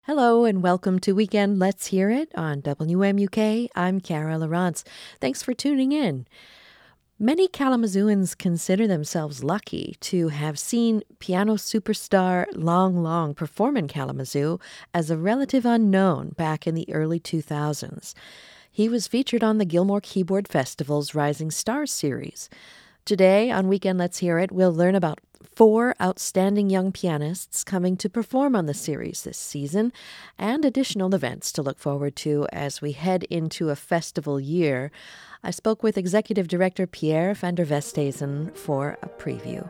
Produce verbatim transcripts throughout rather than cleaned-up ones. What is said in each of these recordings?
Hello and welcome to Weekend Let's Hear It on W M U K. I'm Cara Lawrence. Thanks for tuning in. Many Kalamazooans consider themselves lucky to have seen piano superstar Long Long perform in Kalamazoo as a relative unknown back in the early two thousands. He was featured on the Gilmore Keyboard Festival's Rising Stars series. Today on Weekend Let's Hear It, we'll learn about four outstanding young pianists coming to perform on the series this season and additional events to look forward to as we head into a festival year. I spoke with Executive Director Pierre van der Westhuizen for a preview.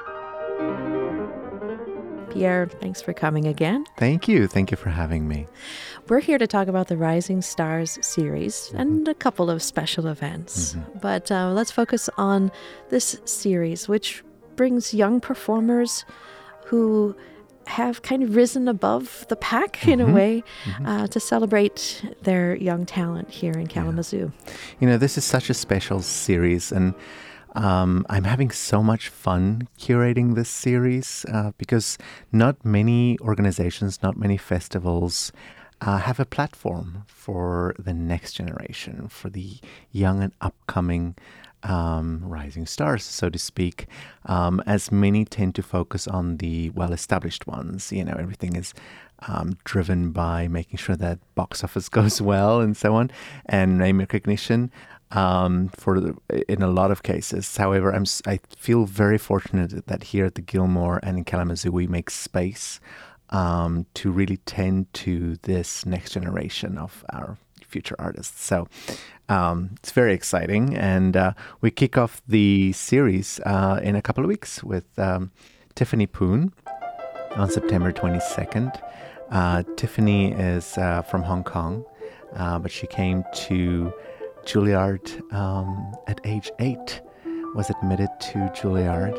Pierre, thanks for coming again. Thank you. Thank you for having me. We're here to talk about the Rising Stars series mm-hmm. and a couple of special events. Mm-hmm. But uh, let's focus on this series, which brings young performers who have kind of risen above the pack in mm-hmm. a way mm-hmm. uh, to celebrate their young talent here in Kalamazoo. Yeah. You know, this is such a special series, and um, I'm having so much fun curating this series uh, because not many organizations, not many festivals uh, have a platform for the next generation, for the young and upcoming Um, rising stars, so to speak, um, as many tend to focus on the well-established ones. You know, everything is um, driven by making sure that box office goes well and so on, and name recognition um, for the, in a lot of cases. However, I'm, I feel very fortunate that here at the Gilmore and in Kalamazoo we make space um, to really tend to this next generation of our future artists. So um, it's very exciting. And uh, we kick off the series uh, in a couple of weeks with um, Tiffany Poon on September twenty-second. Uh, Tiffany is uh, from Hong Kong, uh, but she came to Juilliard um, at age eight, was admitted to Juilliard,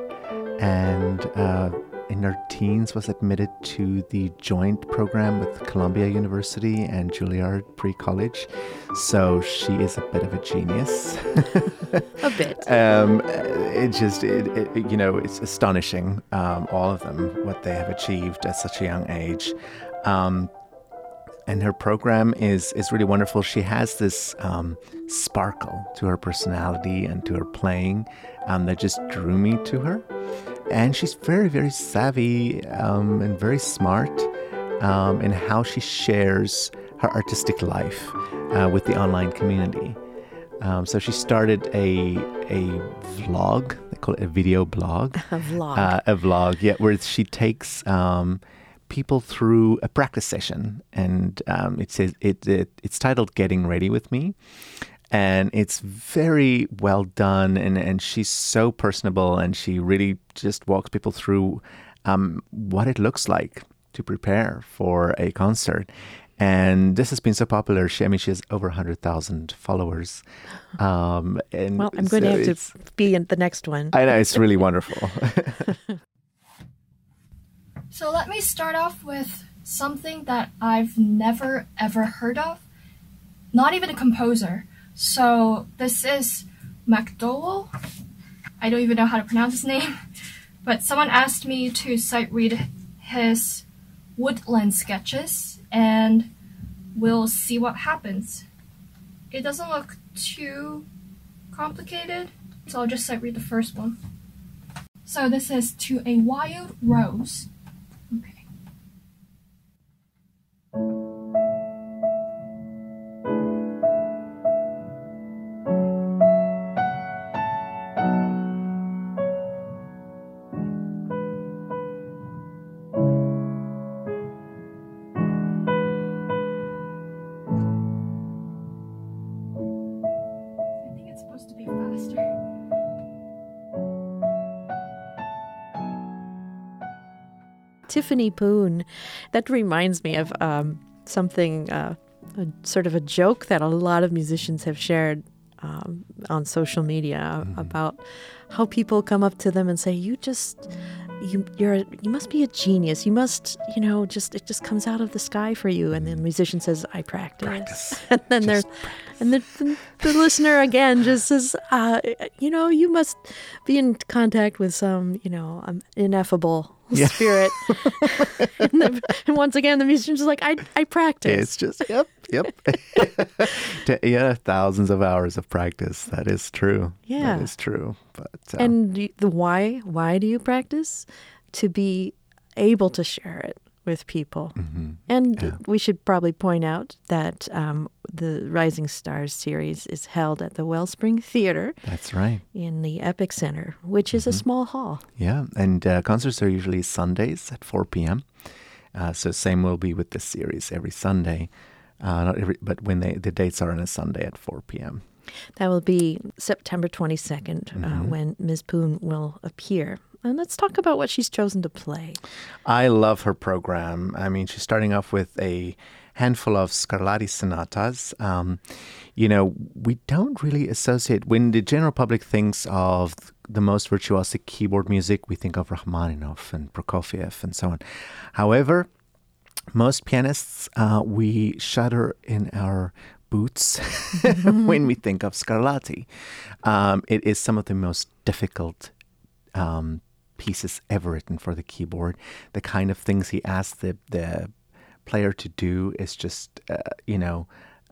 and uh, in her teens was admitted to the joint program with Columbia University and Juilliard pre-college. So she is a bit of a genius. A bit. um, it just, it, it, you know, it's astonishing, um, all of them, what they have achieved at such a young age. Um, and her program is, is really wonderful. She has this um, sparkle to her personality and to her playing um, that just drew me to her. And she's very, very savvy um, and very smart um, in how she shares her artistic life uh, with the online community. Um, so she started a a vlog, they call it a video blog. A vlog. Uh, a vlog, yeah, where she takes um, people through a practice session. And um, it says it, it it's titled Getting Ready With Me. And it's very well done, and, and she's so personable, and she really just walks people through um, what it looks like to prepare for a concert. And this has been so popular. She, I mean, she has over one hundred thousand followers. Um, and well, I'm going so to have to be in the next one. I know, it's really wonderful. So let me start off with something that I've never, ever heard of. Not even a composer. So this is MacDowell. I don't even know how to pronounce his name, but someone asked me to sight read his woodland sketches, and we'll see what happens. It doesn't look too complicated, so I'll just sight read the first one. So this is To a Wild Rose. Okay. To be faster. Tiffany Poon. That reminds me of um, something, uh, a, sort of a joke that a lot of musicians have shared um, on social media mm-hmm. about how people come up to them and say, "You just, you, you're, a, you must be a genius. You must, you know, just it just comes out of the sky for you." And then the musician says, "I practice." Practice. And then just there's practice. And the, the, the listener, again, just says, uh, you know, you must be in contact with some, you know, um, ineffable yeah. spirit. and, the, and once again, the musician's just like, I, I practice. It's just, yep, yep. Yeah, thousands of hours of practice. That is true. Yeah. That is true. But uh, And the why, why do you practice? To be able to share it with people. Mm-hmm. And yeah. we should probably point out that um, the Rising Stars series is held at the Wellspring Theater. That's right. In the Epic Center, which is mm-hmm. a small hall. Yeah, and uh, concerts are usually Sundays at four p.m. Uh, so same will be with this series every Sunday, uh, not every, but when they, the dates are on a Sunday at four p.m. That will be September twenty-second mm-hmm. uh, when Miz Poon will appear. And let's talk about what she's chosen to play. I love her program. I mean, she's starting off with a handful of Scarlatti sonatas. Um, you know, we don't really associate, when the general public thinks of the most virtuosic keyboard music, we think of Rachmaninoff and Prokofiev and so on. However, most pianists, uh, we shudder in our boots when we think of Scarlatti. Um, it is some of the most difficult um pieces ever written for the keyboard. The kind of things he asks the the player to do is just, uh, you know,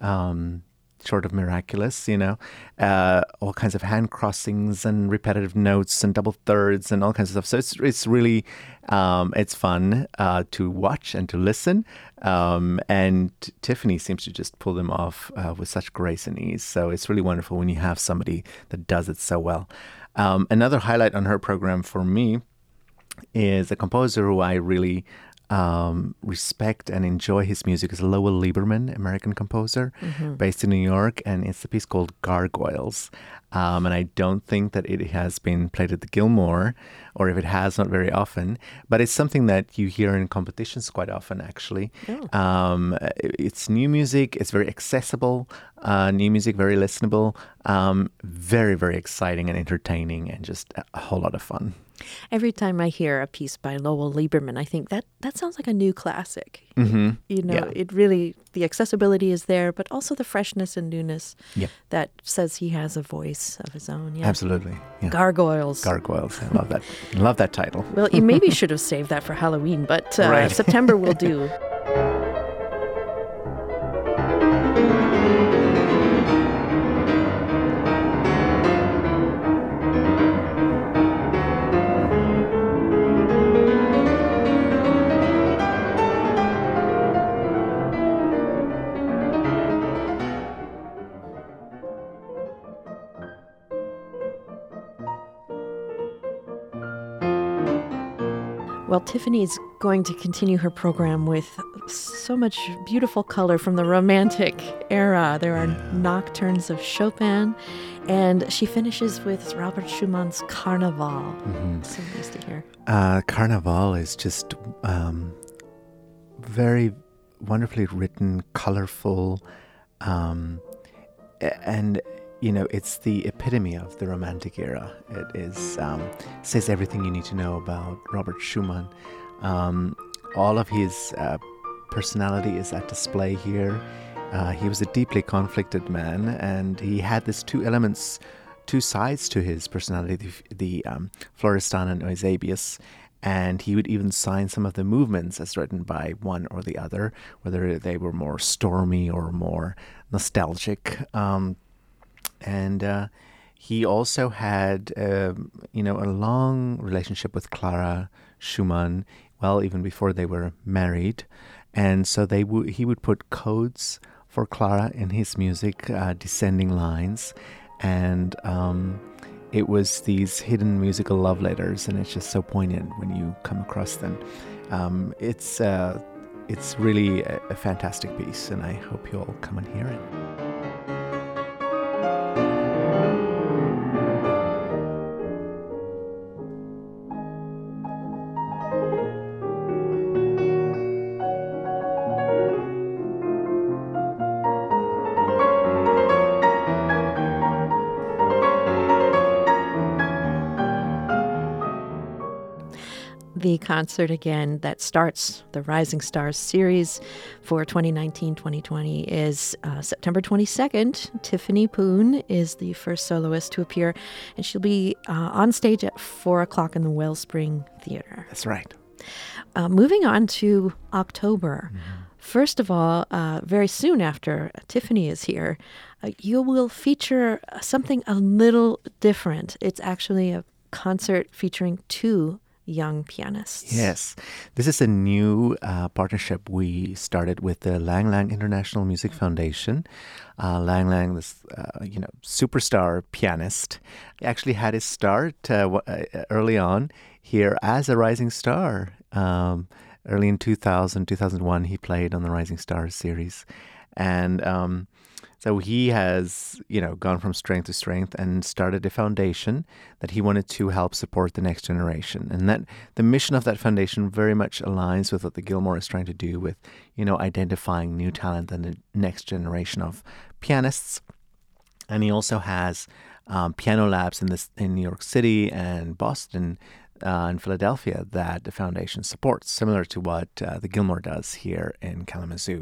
um, sort of miraculous, you know. Uh, all kinds of hand crossings and repetitive notes and double thirds and all kinds of stuff. So it's it's really, um, it's fun uh, to watch and to listen. Um, and Tiffany seems to just pull them off uh, with such grace and ease. So it's really wonderful when you have somebody that does it so well. Um, another highlight on her program for me is a composer who I really um, respect and enjoy his music. Is Lowell Lieberman, American composer, mm-hmm. based in New York, and it's a piece called Gargoyles. Um, and I don't think that it has been played at the Gilmore, or if it has, not very often. But it's something that you hear in competitions quite often, actually. Oh. Um, it's new music. It's very accessible. Uh, new music, very listenable. Um, very, very exciting and entertaining, and just a whole lot of fun. Every time I hear a piece by Lowell Lieberman, I think that that sounds like a new classic. Mm-hmm. You know, yeah. it really, the accessibility is there, but also the freshness and newness yeah. that says he has a voice of his own. Yeah. Absolutely. Yeah. Gargoyles. Gargoyles. I love that. Love that title. Well, you maybe should have saved that for Halloween, but uh, right. September will do. Well, Tiffany is going to continue her program with so much beautiful color from the Romantic era. There are yeah. nocturnes of Chopin, and she finishes with Robert Schumann's Carnaval. Mm-hmm. So nice to hear. Uh, Carnaval is just um, very wonderfully written, colorful, um, and you know, it's the epitome of the Romantic era. It is um, says everything you need to know about Robert Schumann. Um, all of his uh, personality is at display here. Uh, he was a deeply conflicted man, and he had these two elements, two sides to his personality, the, the um, Florestan and Eusebius. And he would even sign some of the movements as written by one or the other, whether they were more stormy or more nostalgic. Um, And uh, he also had, um, you know, a long relationship with Clara Schumann, well, even before they were married. And so they w- he would put codes for Clara in his music, uh, descending lines. And um, it was these hidden musical love letters, and it's just so poignant when you come across them. Um, it's, uh, it's really a, a fantastic piece, and I hope you all come and hear it. The concert, again, that starts the Rising Stars series for twenty nineteen twenty twenty is uh, September twenty-second. Tiffany Poon is the first soloist to appear, and she'll be uh, on stage at four o'clock in the Wellspring Theater. That's right. Uh, moving on to October. Mm-hmm. First of all, uh, very soon after Tiffany is here, uh, you will feature something a little different. It's actually a concert featuring two young pianists. Yes. This is a new uh, partnership we started with the Lang Lang International Music Foundation. Uh, Lang Lang, this uh, you know superstar pianist, actually had his start uh, early on here as a rising star. Um, early in two thousand, two thousand one, he played on the Rising Stars series. And um, so he has, you know, gone from strength to strength and started a foundation that he wanted to help support the next generation. And that the mission of that foundation very much aligns with what the Gilmore is trying to do with, you know, identifying new talent and the next generation of pianists. And he also has um, piano labs in this in New York City and Boston uh, and Philadelphia that the foundation supports, similar to what uh, the Gilmore does here in Kalamazoo.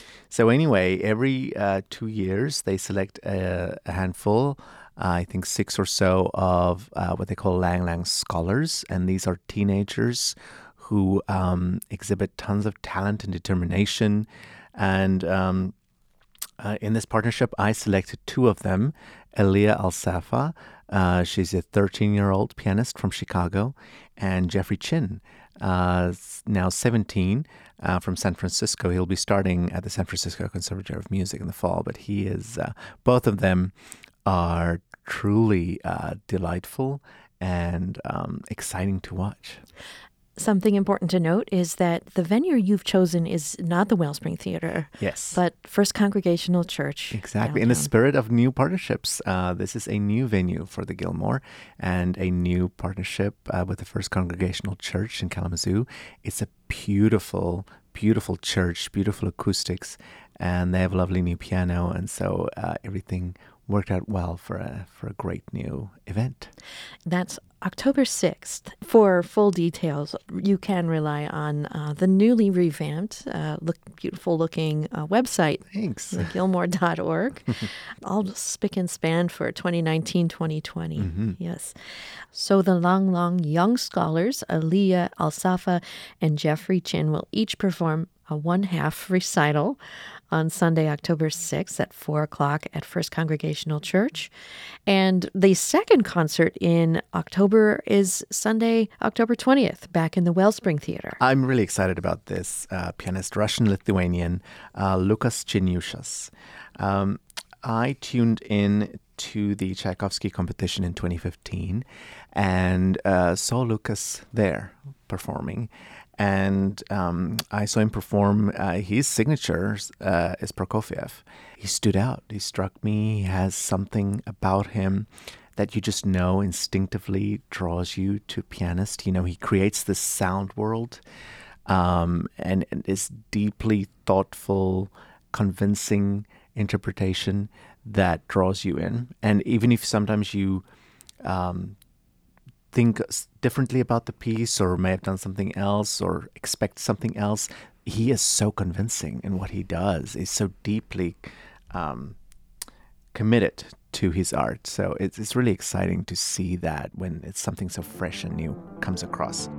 So anyway, every uh, two years, they select a, a handful, uh, I think six or so, of uh, what they call Lang Lang scholars. And these are teenagers who um, exhibit tons of talent and determination. And um, uh, in this partnership, I selected two of them. Elia Alsafa, uh, she's a thirteen-year-old pianist from Chicago, and Jeffrey Chin, uh, now seventeen, Uh, from San Francisco. He'll be starting at the San Francisco Conservatory of Music in the fall, but he is, uh, both of them are truly uh, delightful and um, exciting to watch. Something important to note is that the venue you've chosen is not the Wellspring Theater. Yes. But First Congregational Church. Exactly. Downtown. In the spirit of new partnerships, uh, this is a new venue for the Gilmore and a new partnership uh, with the First Congregational Church in Kalamazoo. It's a beautiful, beautiful church, beautiful acoustics, and they have a lovely new piano. And so uh, everything worked out well for a, for a great new event. That's October sixth. For full details, you can rely on uh, the newly revamped, uh, look beautiful-looking uh, website. Thanks. Gilmore dot org. All spick and span for twenty nineteen twenty twenty. Mm-hmm. Yes. So the Lang Lang young scholars, Elia Alsafa and Jeffrey Chin, will each perform a one-half recital on Sunday, October sixth at four o'clock at First Congregational Church. And the second concert in October is Sunday, October twentieth, back in the Wellspring Theater. I'm really excited about this. Uh, pianist, Russian-Lithuanian, uh, Lukas Chinyushas. Um, I tuned in to the Tchaikovsky competition in twenty fifteen and uh, saw Lukas there performing. And um, I saw him perform. Uh, his signature uh, is Prokofiev. He stood out. He struck me. He has something about him that you just know instinctively draws you to pianist. You know, he creates this sound world um, and, and this deeply thoughtful, convincing interpretation that draws you in. And even if sometimes you um, think differently about the piece or may have done something else or expect something else, he is so convincing in what he does. He's so deeply um, committed to his art. So it's, it's really exciting to see that when it's something so fresh and new comes across.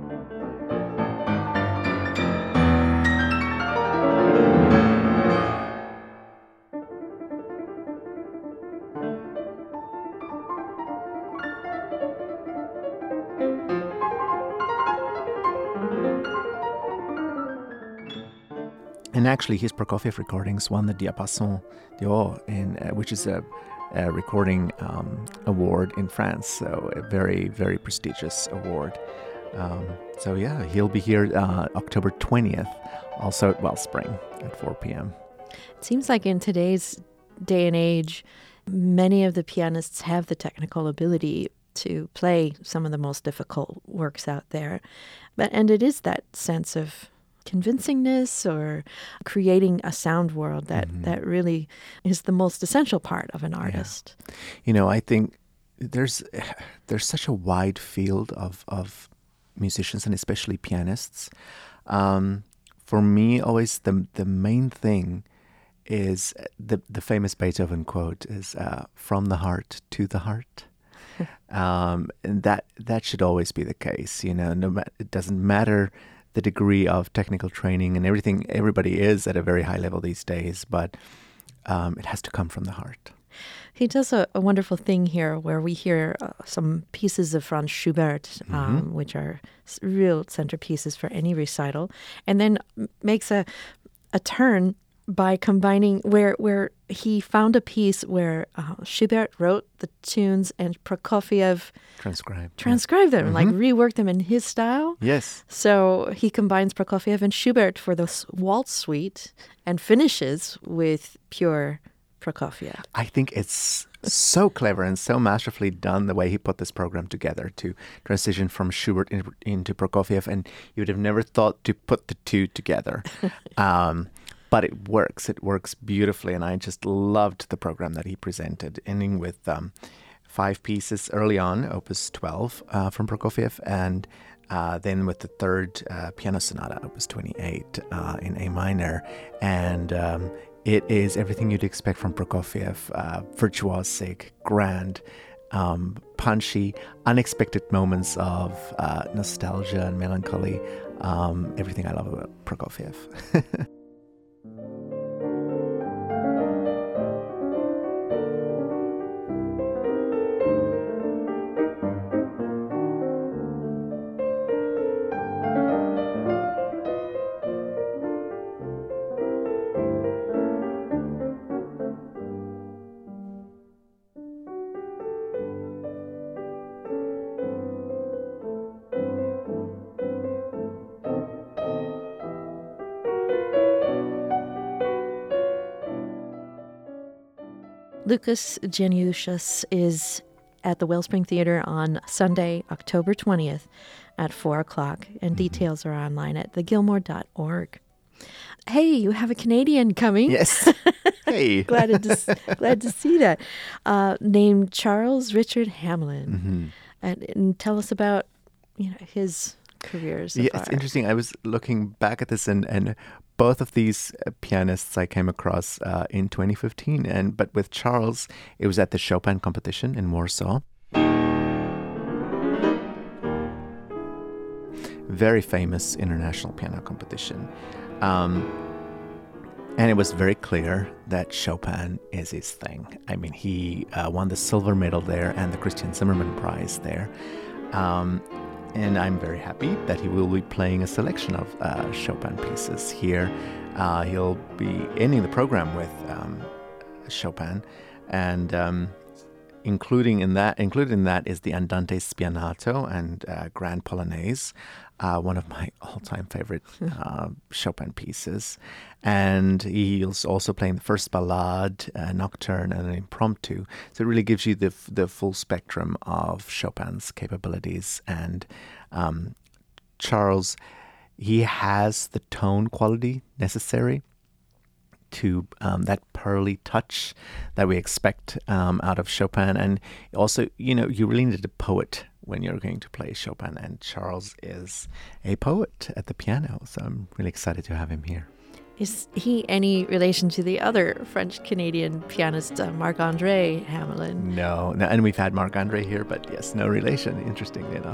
And actually, his Prokofiev recordings won the Diapason d'Or, in, uh, which is a, a recording um, award in France. So a very, very prestigious award. Um, so yeah, he'll be here uh, October twentieth, also at Wellspring at four p.m. It seems like in today's day and age, many of the pianists have the technical ability to play some of the most difficult works out there. But and it is that sense of convincingness or creating a sound world that, mm-hmm. that really is the most essential part of an artist. Yeah. You know, I think there's there's such a wide field of, of musicians and especially pianists. Um, for me, always the the main thing is the the famous Beethoven quote is uh, "from the heart to the heart," um, and that that should always be the case. You know, no ma- it doesn't matter the degree of technical training and everything. Everybody is at a very high level these days, but um, it has to come from the heart. He does a, a wonderful thing here where we hear uh, some pieces of Franz Schubert, um, Mm-hmm. which are s- real centerpieces for any recital, and then m- makes a a turn by combining where where he found a piece where uh, Schubert wrote the tunes and Prokofiev Transcribe. transcribed them, like Mhm. reworked them in his style. Yes. So he combines Prokofiev and Schubert for the s- waltz suite and finishes with pure Prokofiev. I think it's so clever and so masterfully done the way he put this program together to transition from Schubert in, into Prokofiev, and you would have never thought to put the two together. um, but it works. It works beautifully, and I just loved the program that he presented, ending with um, five pieces early on, Opus twelve uh, from Prokofiev, and uh, then with the third uh, piano sonata, Opus twenty-eight uh, in A minor, and um, it is everything you'd expect from Prokofiev, uh, virtuosic, grand, um, punchy, unexpected moments of uh, nostalgia and melancholy, um, everything I love about Prokofiev. Lucas Januszis is at the Wellspring Theater on Sunday, October twentieth at four o'clock, and details are online at the gilmore dot org. Hey, you have a Canadian coming. Yes. Hey. glad, to, s- glad to see that. Uh, named Charles Richard Hamlin. Mm-hmm. And, and tell us about you know his career so Yeah, far. it's interesting. I was looking back at this, and, and both of these uh, pianists I came across uh, in twenty fifteen. And but with Charles, it was at the Chopin competition in Warsaw. Very famous international piano competition. Um, and it was very clear that Chopin is his thing. I mean, he uh, won the silver medal there and the Christian Zimmermann Prize there. Um, and I'm very happy that he will be playing a selection of uh, Chopin pieces here. Uh, he'll be ending the program with um, Chopin, and um, including in that, included in that is the Andante Spianato and uh, Grand Polonaise, uh, one of my all-time favorite uh, Chopin pieces. And he's also playing the first ballade, a nocturne, and an impromptu. So it really gives you the f- the full spectrum of Chopin's capabilities. And um, Charles, he has the tone quality necessary to um, that pearly touch that we expect um, out of Chopin. And also, you know, you really need a poet when you're going to play Chopin. And Charles is a poet at the piano. So I'm really excited to have him here. Is he any relation to the other French-Canadian pianist, uh, Marc-André Hamelin? No, no, and we've had Marc-André here, but yes, no relation, interestingly enough.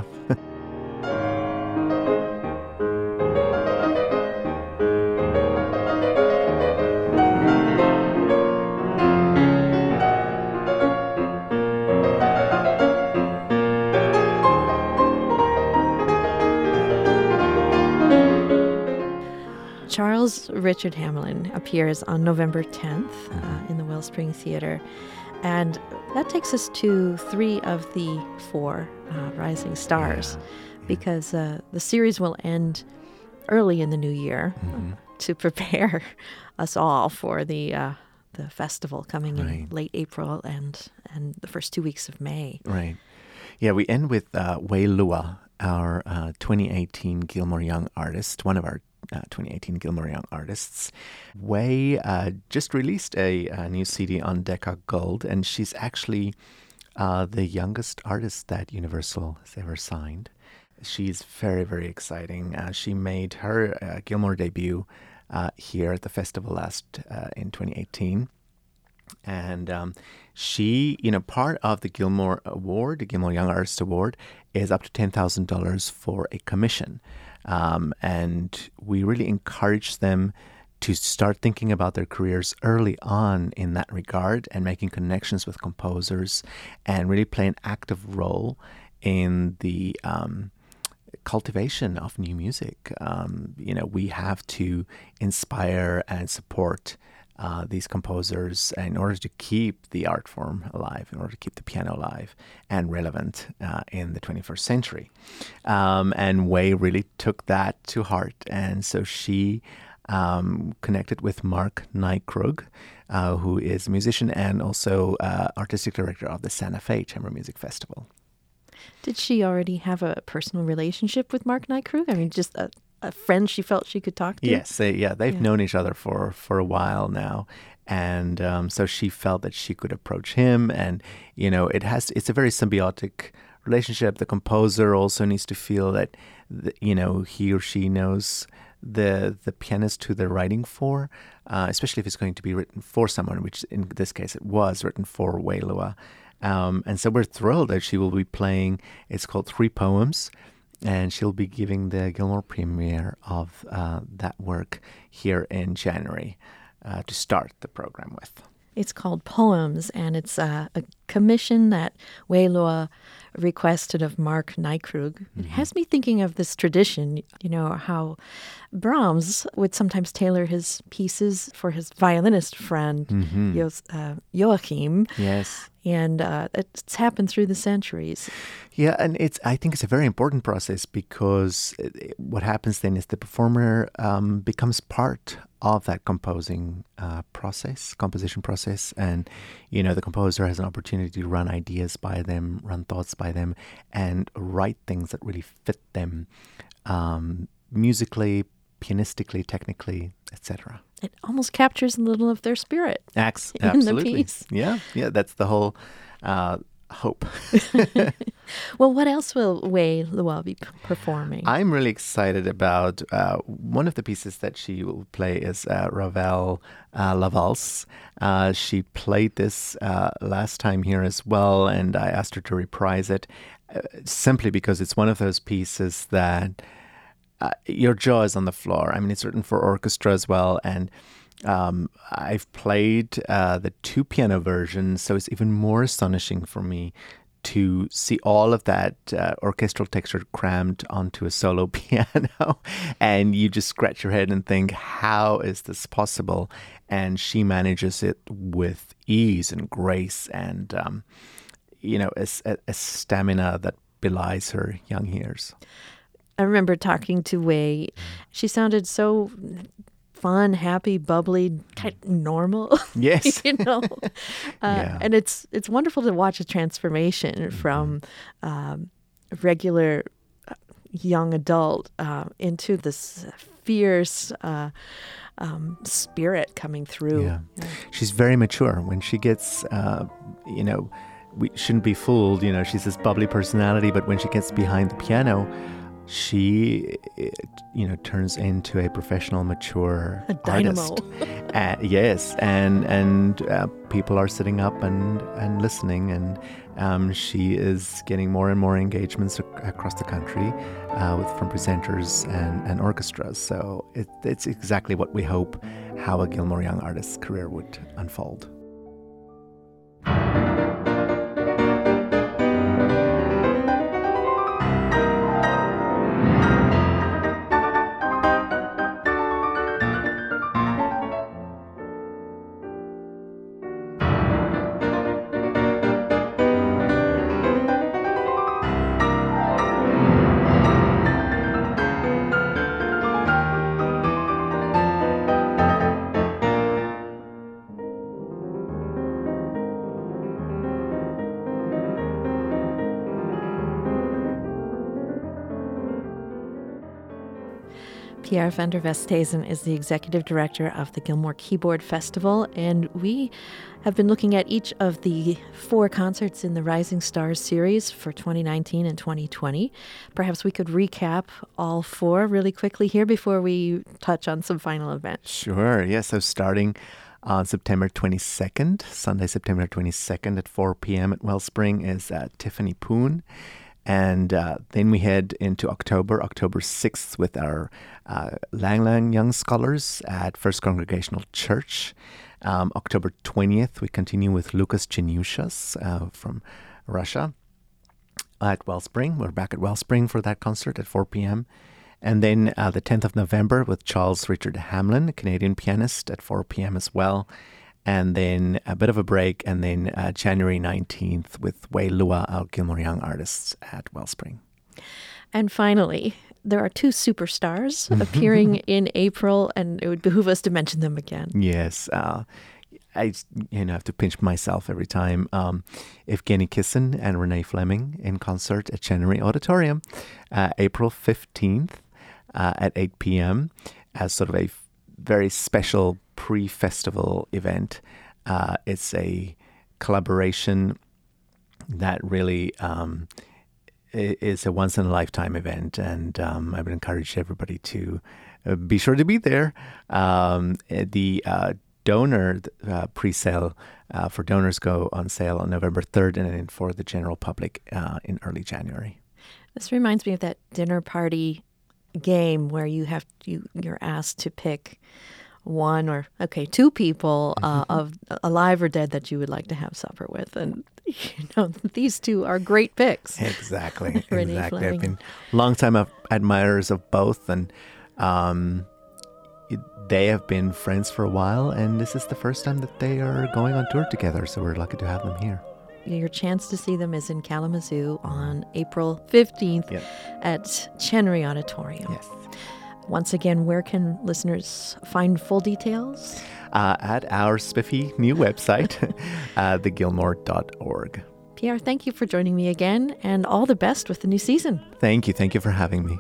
Charles Richard Hamlin appears on November tenth uh, in the Wellspring Theater. And that takes us to three of the four uh, rising stars, Yeah, yeah. because uh, the series will end early in the new year Mm-hmm. to prepare us all for the uh, the festival coming in Right. late April and, and the first two weeks of May. Right. Yeah, we end with uh, Wei Lua, our uh, twenty eighteen Gilmore Young artist, one of our uh, twenty eighteen Gilmore Young artists. Wei uh, just released a, a new C D on Decca Gold, and she's actually uh, the youngest artist that Universal has ever signed. She's very, very exciting. Uh, she made her uh, Gilmore debut uh, here at the festival last uh, in twenty eighteen. And um, she, you know, part of the Gilmore Award, the Gilmore Young Artist Award, is up to ten thousand dollars for a commission. Um, and we really encourage them to start thinking about their careers early on in that regard and making connections with composers and really play an active role in the um, cultivation of new music. Um, you know, we have to inspire and support uh, these composers in order to keep the art form alive, in order to keep the piano alive and relevant uh, in the twenty-first century. Um, and Wei really took that to heart. And so she um, connected with Mark Nykrug, uh, who is a musician and also uh, artistic director of the Santa Fe Chamber Music Festival. Did she already have a personal relationship with Mark Nykrug? I mean, just a, a friend she felt she could talk to? Yes, they, yeah, they've Yeah. known each other for, for a while now. And um, so she felt that she could approach him. And, you know, it has it's a very symbiotic relationship. The composer also needs to feel that, the, you know, he or she knows the the pianist who they're writing for, uh, especially if it's going to be written for someone, which in this case it was written for Wei Lua. Um, and so we're thrilled that she will be playing, it's called Three Poems, and she'll be giving the Gilmore premiere of uh, that work here in January uh, to start the program with. It's called Poems, and it's uh, a commission that Wei Lua requested of Mark Nykrug. Mm-hmm. It has me thinking of this tradition, you know, how Brahms would sometimes tailor his pieces for his violinist friend, Mm-hmm. jo- uh, Joachim. Yes. And uh, it's happened through the centuries. Yeah, and it's I think it's a very important process because it, what happens then is the performer um, becomes part of that composing uh, process, composition process, and you know the composer has an opportunity to run ideas by them, run thoughts by them, and write things that really fit them um, musically, pianistically, technically, et cetera. It almost captures a little of their spirit Ax- in absolutely. the piece. Yeah, yeah, that's the whole uh, hope. Well, what else will Wei Lua be p- performing? I'm really excited about uh, one of the pieces that she will play is uh, Ravel uh, La Valse. Uh, she played this uh, last time here as well, and I asked her to reprise it uh, simply because it's one of those pieces that uh, your jaw is on the floor. I mean, it's written for orchestra as well, and um, I've played uh, the two piano versions, so it's even more astonishing for me to see all of that uh, orchestral texture crammed onto a solo piano. And you just scratch your head and think, how is this possible? And she manages it with ease and grace and, um, you know, a, a, a stamina that belies her young years. I remember talking to Wei. She sounded so fun, happy, bubbly, kind of normal. Yes. you know, uh, Yeah. and it's it's wonderful to watch a transformation mm-hmm. from um, regular uh, young adult uh, into this fierce uh, um, spirit coming through. Yeah. Yeah. She's very mature. When she gets, uh, you know, we shouldn't be fooled. You know, she's this bubbly personality, but when she gets behind the piano, she, you know, turns into a professional, mature a dynamo. artist. uh, yes, and and uh, people are sitting up and, and listening, and um, she is getting more and more engagements ac- across the country uh, with from presenters and, and orchestras. So it, it's exactly what we hope how a Gilmore Young artist's career would unfold. Pierre van der Westhuizen is the executive director of the Gilmore Keyboard Festival, and we have been looking at each of the four concerts in the Rising Stars series for twenty nineteen and twenty twenty. Perhaps we could recap all four really quickly here before we touch on some final events. Sure, yes. So starting on September twenty-second, Sunday, September twenty-second at four p.m. at Wellspring is uh, Tiffany Poon. And uh, then we head into October, October sixth, with our uh, Lang Lang Young Scholars at First Congregational Church. Um, October twentieth, we continue with Lucas Genushas uh, from Russia at Wellspring. We're back at Wellspring for that concert at four p.m. And then uh, the tenth of November with Charles Richard Hamlin, a Canadian pianist, at four p.m. as well. And then a bit of a break, and then uh, January nineteenth with Wei Lua, our Gilmore Young artists at Wellspring. And finally, there are two superstars appearing in April, and it would behoove us to mention them again. Yes. Uh, I you know, have to pinch myself every time. Um, Evgeny Kissin and Renee Fleming in concert at Chenery Auditorium, uh, April fifteenth uh, at eight p.m. as sort of a f- very special pre-festival event. Uh, it's a collaboration that really um, is a once-in-a-lifetime event, and um, I would encourage everybody to uh, be sure to be there. Um, the uh, donor uh, pre-sale uh, for donors go on sale on November third, and then for the general public uh, in early January. This reminds me of that dinner party game where you have you you're asked to pick one or, okay, two people uh, of alive or dead that you would like to have supper with. And, you know, these two are great picks. Exactly. Renee exactly. Fleming. I've been longtime admirers of both, and um, it, they have been friends for a while, and this is the first time that they are going on tour together, so we're lucky to have them here. Your chance to see them is in Kalamazoo on April fifteenth yep. at Chenery Auditorium. Yes. Once again, where can listeners find full details? Uh, at our spiffy new website, uh, the gilmore dot org. Pierre, thank you for joining me again, and all the best with the new season. Thank you. Thank you for having me.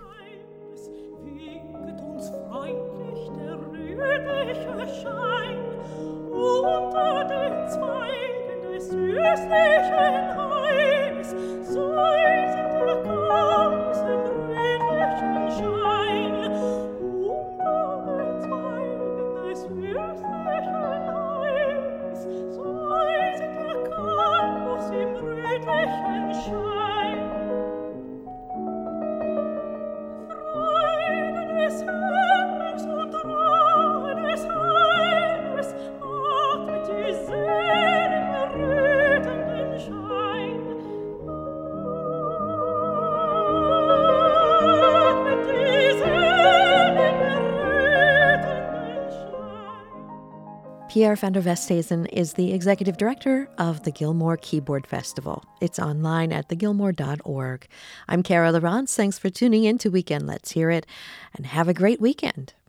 Pierre van der Westhuizen is the executive director of the Gilmore Keyboard Festival. It's online at the gilmore dot org. I'm Kara Lawrence. Thanks for tuning in to Weekend Let's Hear It, and have a great weekend.